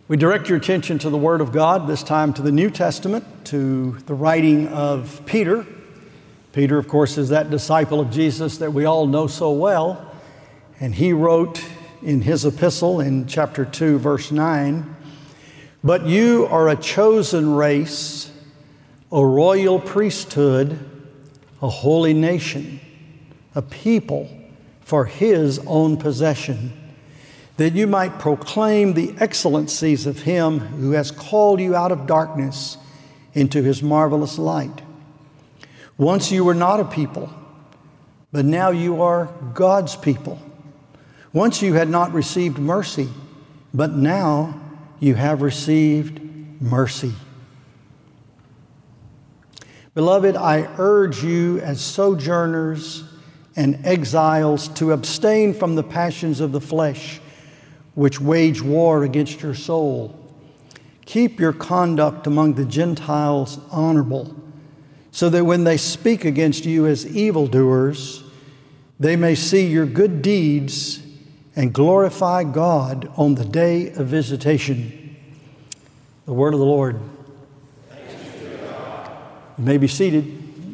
We direct your attention to the Word of God, this time to the New Testament, to the writing of Peter. Peter, of course, is that disciple of Jesus that we all know so well. And he wrote in his epistle in chapter 2, verse 9, "But you are a chosen race, a royal priesthood, a holy nation, a people for His own possession, that you might proclaim the excellencies of Him who has called you out of darkness into His marvelous light. Once you were not a people, but now you are God's people. Once you had not received mercy, but now you have received mercy. Beloved, I urge you as sojourners and exiles to abstain from the passions of the flesh, which wage war against your soul. Keep your conduct among the Gentiles honorable, so that when they speak against you as evildoers, they may see your good deeds and glorify God on the day of visitation." The word of the Lord. You may be seated.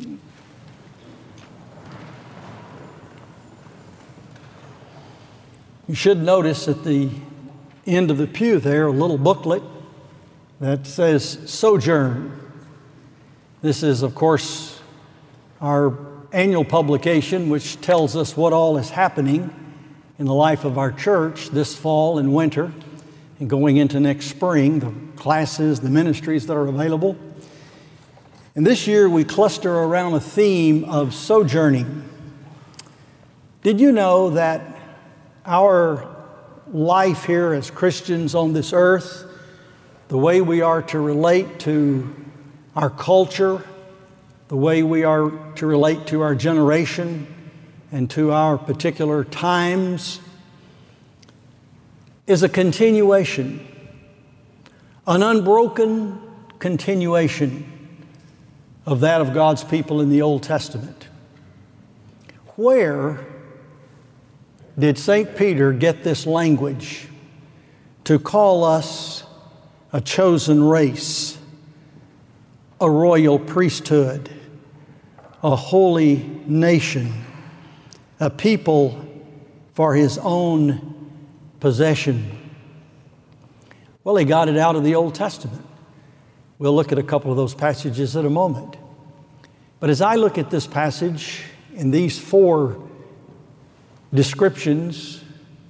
You should notice at the end of the pew there a little booklet that says Sojourn. This is, of course, our annual publication which tells us what all is happening in the life of our church this fall and winter and going into next spring, the classes, the ministries that are available. And this year we cluster around a theme of sojourning. Did you know that our life here as Christians on this earth, the way we are to relate to our culture, the way we are to relate to our generation and to our particular times, is a continuation, an unbroken continuation of that of God's people in the Old Testament. Where did St. Peter get this language to call us a chosen race, a royal priesthood, a holy nation, a people for His own possession? Well, he got it out of the Old Testament. We'll look at a couple of those passages in a moment. But as I look at this passage in these four descriptions,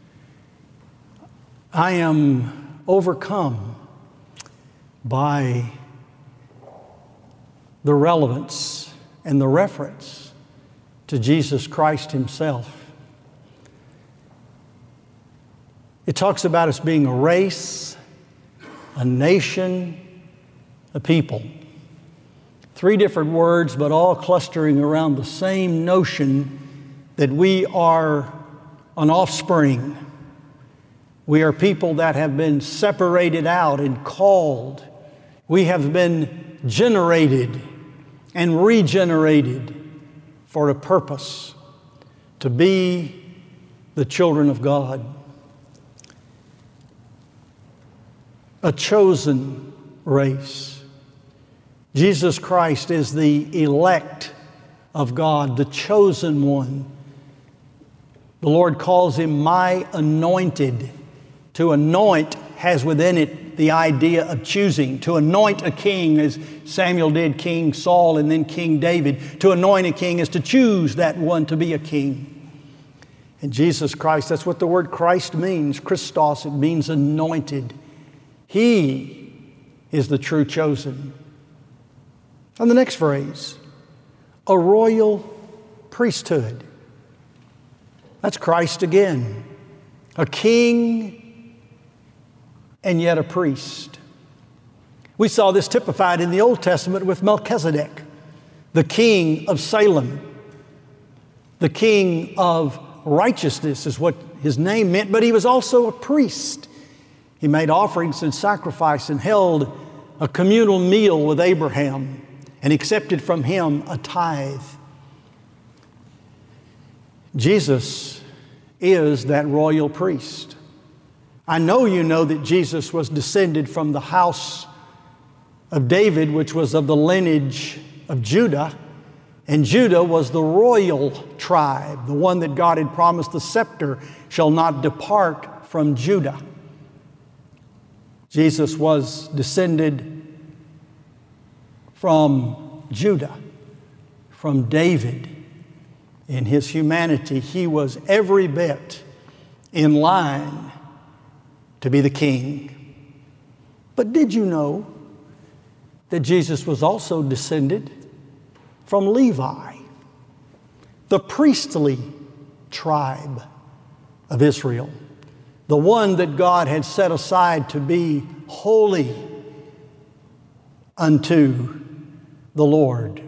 I am overcome by the relevance and the reference to Jesus Christ Himself. It talks about us being a race, a nation, a people. Three different words, but all clustering around the same notion that we are an offspring. We are people that have been separated out and called. We have been generated and regenerated for a purpose, to be the children of God. A chosen race. Jesus Christ is the elect of God, the chosen one. The Lord calls Him my anointed. To anoint has within it the idea of choosing. To anoint a king, as Samuel did King Saul and then King David. To anoint a king is to choose that one to be a king. And Jesus Christ, that's what the word Christ means. Christos, it means anointed. He is the true chosen. And the next phrase, a royal priesthood. That's Christ again. A king and yet a priest. We saw this typified in the Old Testament with Melchizedek, the king of Salem. The king of righteousness is what his name meant, but he was also a priest. He made offerings and sacrifice and held a communal meal with Abraham and accepted from him a tithe. Jesus is that royal priest. I know you know that Jesus was descended from the house of David, which was of the lineage of Judah. And Judah was the royal tribe, the one that God had promised the scepter shall not depart from Judah. Jesus was descended from Judah, from David. In his humanity, he was every bit in line to be the king. But did you know that Jesus was also descended from Levi, the priestly tribe of Israel, the one that God had set aside to be holy unto the Lord?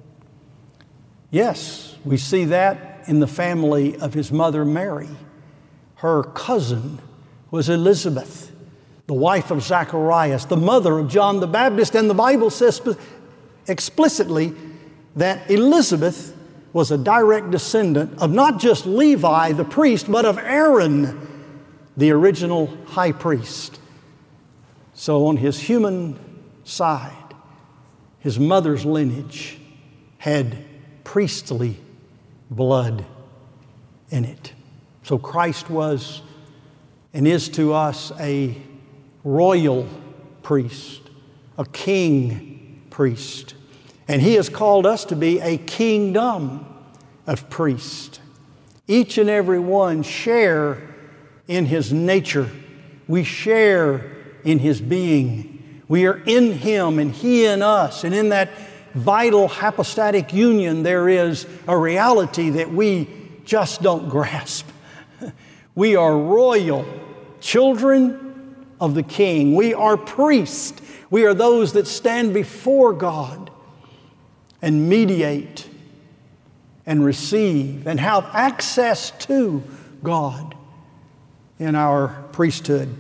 Yes, we see that in the family of his mother Mary. Her cousin was Elizabeth, the wife of Zacharias, the mother of John the Baptist, and the Bible says explicitly that Elizabeth was a direct descendant of not just Levi the priest, but of Aaron, the original high priest. So on his human side, his mother's lineage had priestly blood in it. So Christ was and is to us a royal priest, a king priest. And he has called us to be a kingdom of priests. Each and every one share in his nature. We share in his being. We are in him and he in us. And in that vital hypostatic union, there is a reality that we just don't grasp. We are royal children of the King. We are priests. We are those that stand before God and mediate and receive and have access to God in our priesthood.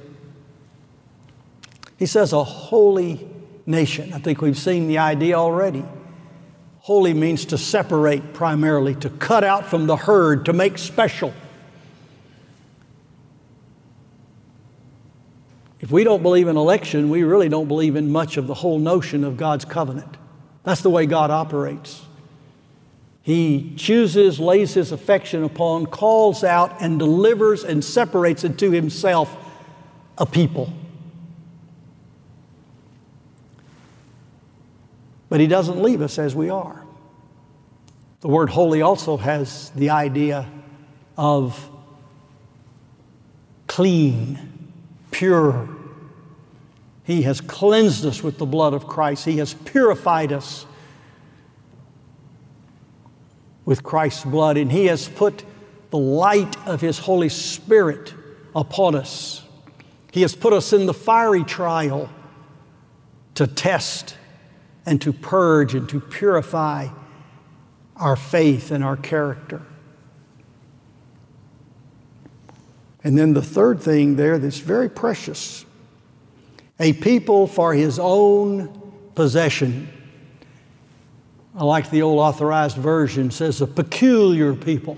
He says a holy nation. I think we've seen the idea already. Holy means to separate primarily, to cut out from the herd, to make special. If we don't believe in election, we really don't believe in much of the whole notion of God's covenant. That's the way God operates. He chooses, lays his affection upon, calls out, and delivers and separates into himself a people. But he doesn't leave us as we are. The word holy also has the idea of clean, pure. He has cleansed us with the blood of Christ. He has purified us with Christ's blood, and he has put the light of his Holy Spirit upon us. He has put us in the fiery trial to test and to purge and to purify our faith and our character. And then the third thing there that's very precious, a people for his own possession. I like the old Authorized Version, says a peculiar people.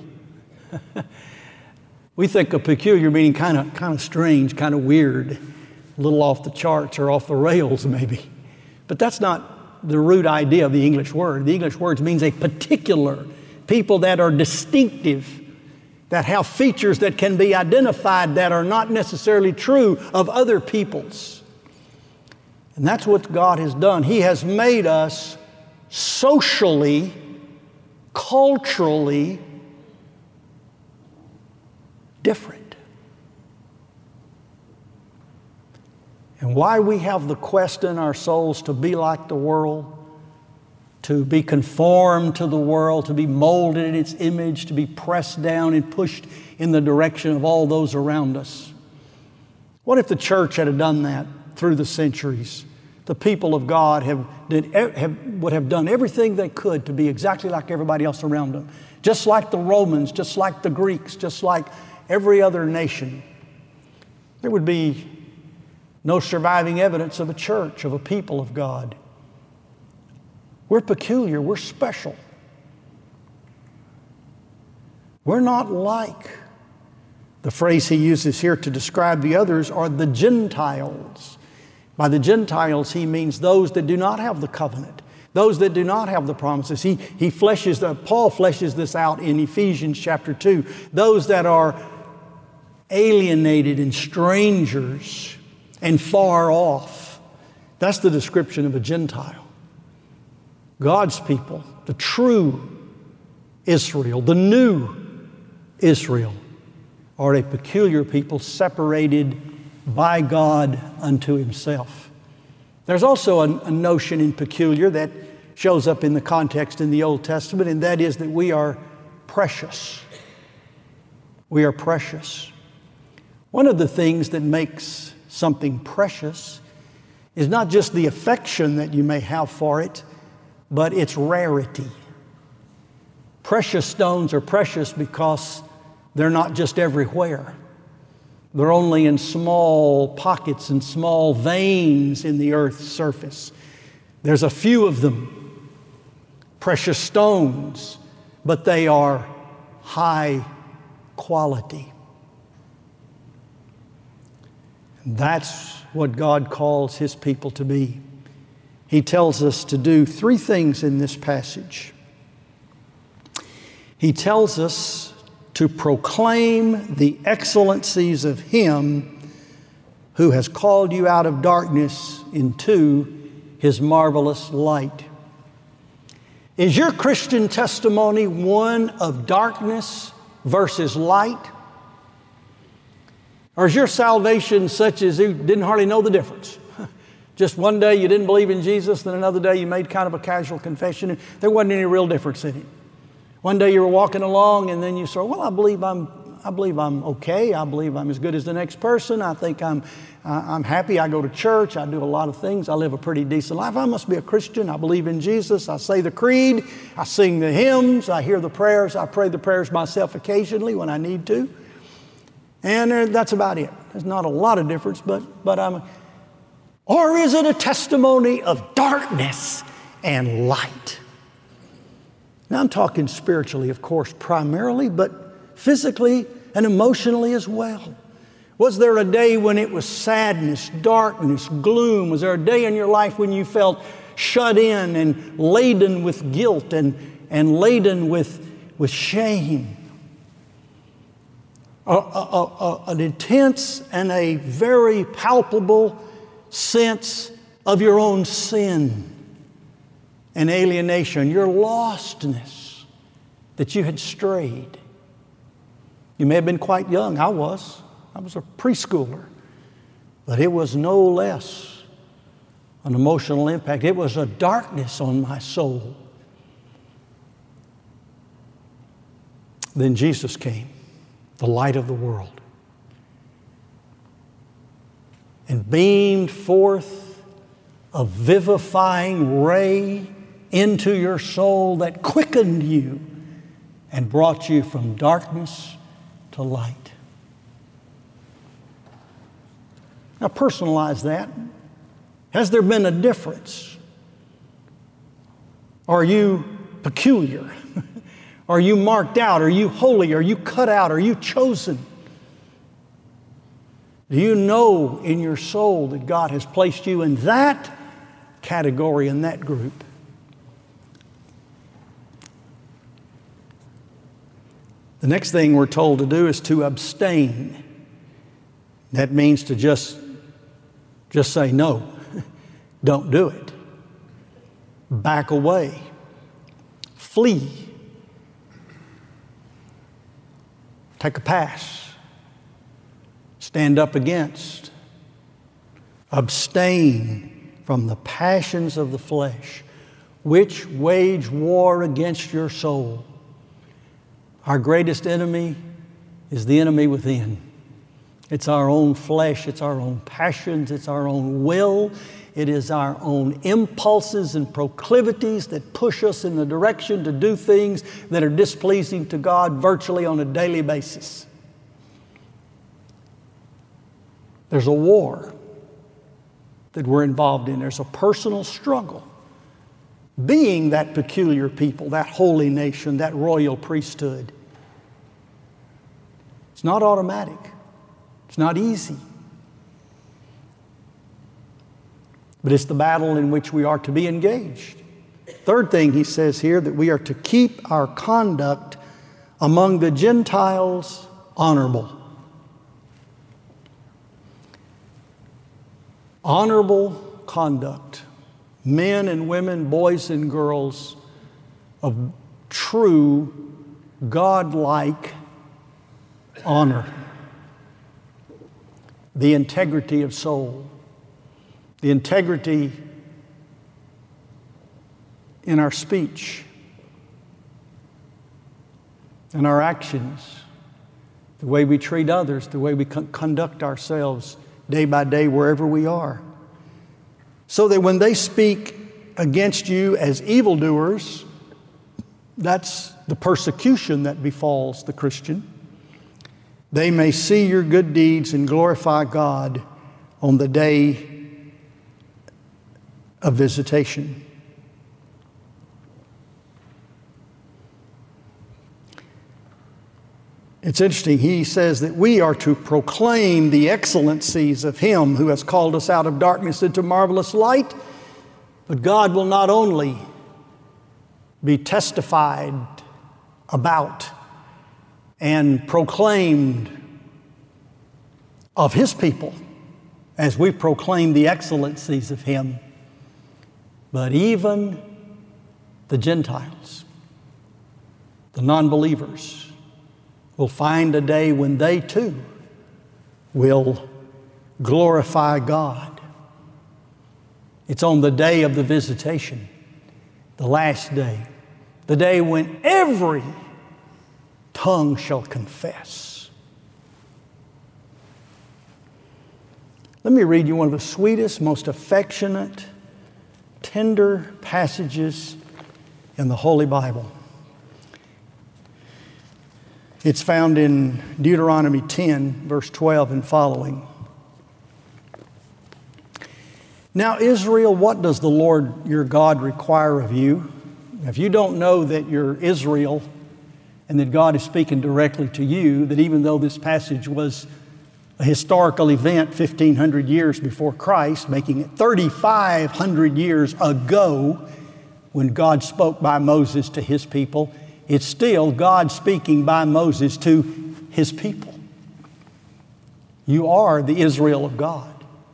We think of peculiar meaning kind of strange, kind of weird, a little off the charts or off the rails maybe. But that's not the root idea of the English word. The English word means a particular people that are distinctive, that have features that can be identified that are not necessarily true of other peoples. And that's what God has done. He has made us socially, culturally different. And why we have the quest in our souls to be like the world, to be conformed to the world, to be molded in its image, to be pressed down and pushed in the direction of all those around us. What if the church had done that through the centuries? The people of God would have done everything they could to be exactly like everybody else around them. Just like the Romans, just like the Greeks, just like every other nation. There would be no surviving evidence of a church, of a people of God. We're peculiar, we're special. We're not like The phrase he uses here to describe the others are the Gentiles. By the Gentiles, he means those that do not have the covenant, those that do not have the promises. Paul fleshes this out in Ephesians chapter 2. Those that are alienated and strangers and far off. That's the description of a Gentile. God's people, the true Israel, the new Israel, are a peculiar people separated by God unto Himself. There's also a notion in peculiar that shows up in the context in the Old Testament, and that is that we are precious. We are precious. One of the things that makes something precious is not just the affection that you may have for it, but its rarity. Precious stones are precious because they're not just everywhere. They're only in small pockets and small veins in the earth's surface. There's a few of them, precious stones, but they are high quality. And that's what God calls His people to be. He tells us to do three things in this passage. He tells us to proclaim the excellencies of Him who has called you out of darkness into His marvelous light. Is your Christian testimony one of darkness versus light? Or is your salvation such as you didn't hardly know the difference? Just one day you didn't believe in Jesus, then another day you made kind of a casual confession, and there wasn't any real difference in it. One day you were walking along and then you saw, well, I believe I'm okay. I believe I'm as good as the next person. I think I'm happy. I go to church. I do a lot of things. I live a pretty decent life. I must be a Christian. I believe in Jesus. I say the creed. I sing the hymns. I hear the prayers. I pray the prayers myself occasionally when I need to. And that's about it. There's not a lot of difference, but I'm... Or is it a testimony of darkness and light? Now I'm talking spiritually, of course, primarily, but physically and emotionally as well. Was there a day when it was sadness, darkness, gloom? Was there a day in your life when you felt shut in and laden with guilt and laden with shame? An intense and a very palpable sense of your own sin and alienation, your lostness, that you had strayed. You may have been quite young. I was a preschooler. But it was no less an emotional impact. It was a darkness on my soul. Then Jesus came, the light of the world, and beamed forth a vivifying ray into your soul that quickened you and brought you from darkness to light. Now personalize that. Has there been a difference? Are you peculiar? Are you marked out? Are you holy? Are you cut out? Are you chosen? Do you know in your soul that God has placed you in that category, in that group? The next thing we're told to do is to abstain. That means to just say no. Don't do it. Back away. Flee. Take a pass. Stand up against. Abstain from the passions of the flesh, which wage war against your soul. Our greatest enemy is the enemy within. It's our own flesh, it's our own passions, it's our own will, it is our own impulses and proclivities that push us in the direction to do things that are displeasing to God virtually on a daily basis. There's a war that we're involved in. There's a personal struggle. Being that peculiar people, that holy nation, that royal priesthood. It's It's not automatic. It's not easy. But it's the battle in which we are to be engaged. Third thing he says here, that we are to keep our conduct among the Gentiles honorable. Honorable conduct. Men and women, boys and girls of true, God-like honor. The integrity of soul. The integrity in our speech, in our actions, the way we treat others, the way we conduct ourselves day by day wherever we are. So that when they speak against you as evildoers, that's the persecution that befalls the Christian, they may see your good deeds and glorify God on the day of visitation. It's interesting, he says that we are to proclaim the excellencies of Him who has called us out of darkness into marvelous light. But God will not only be testified about and proclaimed of His people as we proclaim the excellencies of Him, but even the Gentiles, the non-believers, will find a day when they too will glorify God. It's on the day of the visitation, the last day, the day when every tongue shall confess. Let me read you one of the sweetest, most affectionate, tender passages in the Holy Bible. It's found in Deuteronomy 10, verse 12 and following. Now, Israel, what does the Lord your God require of you? If you don't know that you're Israel and that God is speaking directly to you, that even though this passage was a historical event 1,500 years before Christ, making it 3,500 years ago when God spoke by Moses to His people, it's still God speaking by Moses to His people. You are the Israel of God.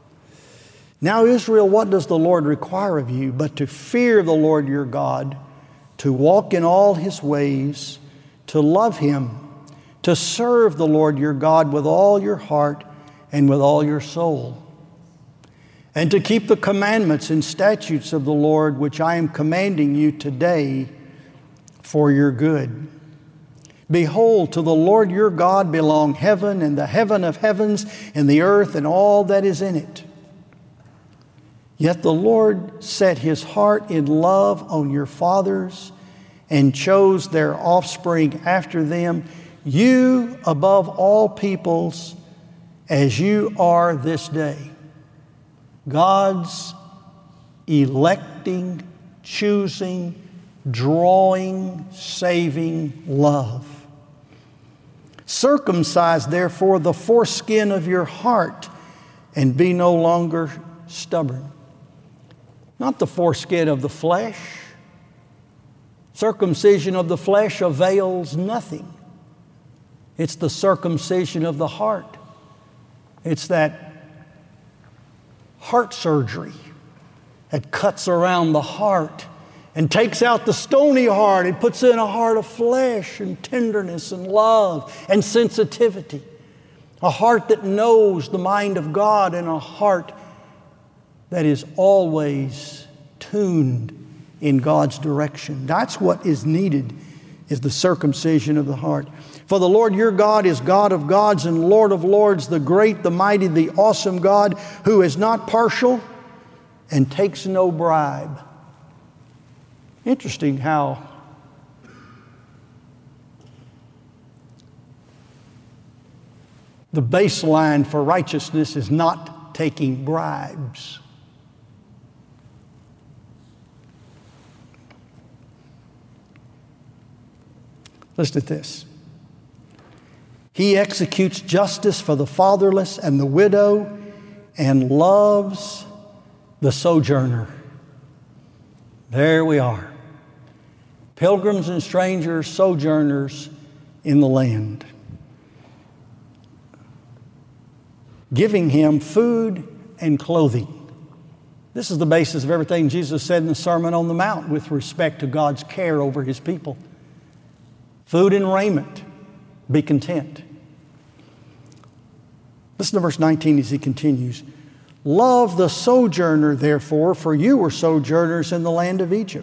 Now, Israel, what does the Lord require of you but to fear the Lord your God, to walk in all His ways, to love Him, to serve the Lord your God with all your heart and with all your soul, and to keep the commandments and statutes of the Lord which I am commanding you today for your good. Behold, to the Lord your God belong heaven and the heaven of heavens and the earth and all that is in it. Yet the Lord set His heart in love on your fathers and chose their offspring after them, you above all peoples, as you are this day. God's electing, choosing, drawing, saving love. Circumcise, therefore, the foreskin of your heart and be no longer stubborn. Not the foreskin of the flesh. Circumcision of the flesh avails nothing. It's the circumcision of the heart. It's that heart surgery that cuts around the heart and takes out the stony heart and puts in a heart of flesh and tenderness and love and sensitivity. A heart that knows the mind of God and a heart that is always tuned in God's direction. That's what is needed, is the circumcision of the heart. For the Lord your God is God of gods and Lord of lords, the great, the mighty, the awesome God, who is not partial and takes no bribe. Interesting how the baseline for righteousness is not taking bribes. Listen to this. He executes justice for the fatherless and the widow and loves the sojourner. There we are. Pilgrims and strangers, sojourners in the land. Giving him food and clothing. This is the basis of everything Jesus said in the Sermon on the Mount with respect to God's care over His people. Food and raiment. Be content. Listen to verse 19 as he continues. Love the sojourner, therefore, for you were sojourners in the land of Egypt.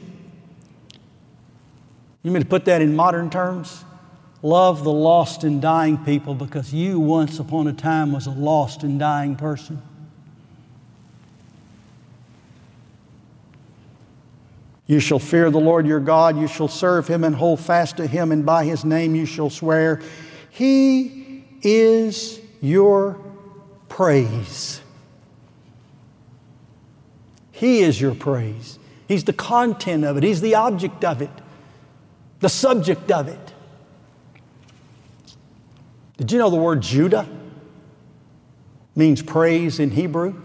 You mean to put that in modern terms? Love the lost and dying people because you once upon a time was a lost and dying person. You shall fear the Lord your God. You shall serve Him and hold fast to Him, and by His name you shall swear. He is your praise. He is your praise. He's the content of it. He's the object of it, the subject of it. Did you know the word Judah means praise in Hebrew?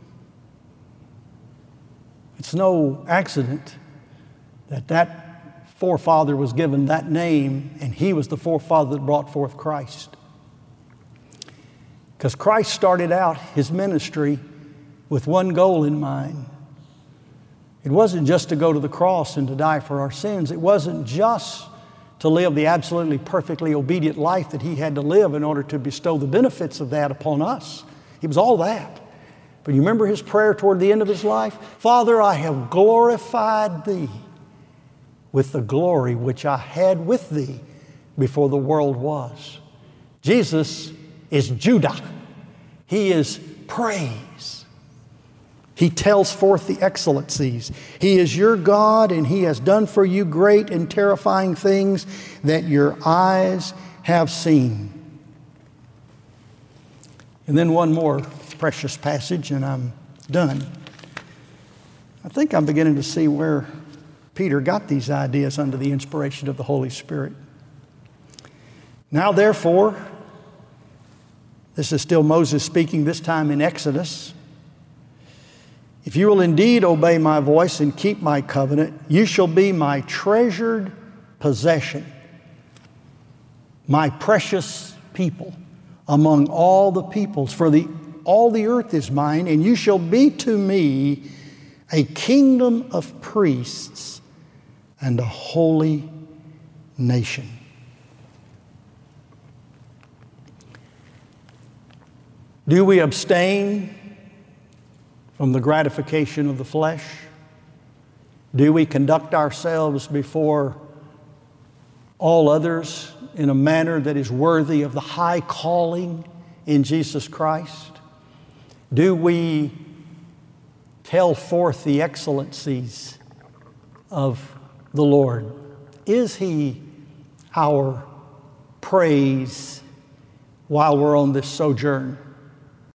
It's no accident that forefather was given that name, and he was the forefather that brought forth Christ. Because Christ started out His ministry with one goal in mind. It wasn't just to go to the cross and to die for our sins. It wasn't just to live the absolutely perfectly obedient life that He had to live in order to bestow the benefits of that upon us. It was all that. But you remember His prayer toward the end of His life? Father, I have glorified Thee with the glory which I had with Thee before the world was. Jesus is Judah. He is praise. He tells forth the excellencies. He is your God, and He has done for you great and terrifying things that your eyes have seen. And then one more precious passage, and I'm done. I think I'm beginning to see where Peter got these ideas under the inspiration of the Holy Spirit. Now, therefore, this is still Moses speaking, this time in Exodus. If you will indeed obey my voice and keep my covenant, you shall be my treasured possession, my precious people among all the peoples. For all the earth is mine, and you shall be to me a kingdom of priests and a holy nation. Do we abstain from the gratification of the flesh? Do we conduct ourselves before all others in a manner that is worthy of the high calling in Jesus Christ? Do we tell forth the excellencies of the Lord? Is He our praise while we're on this sojourn?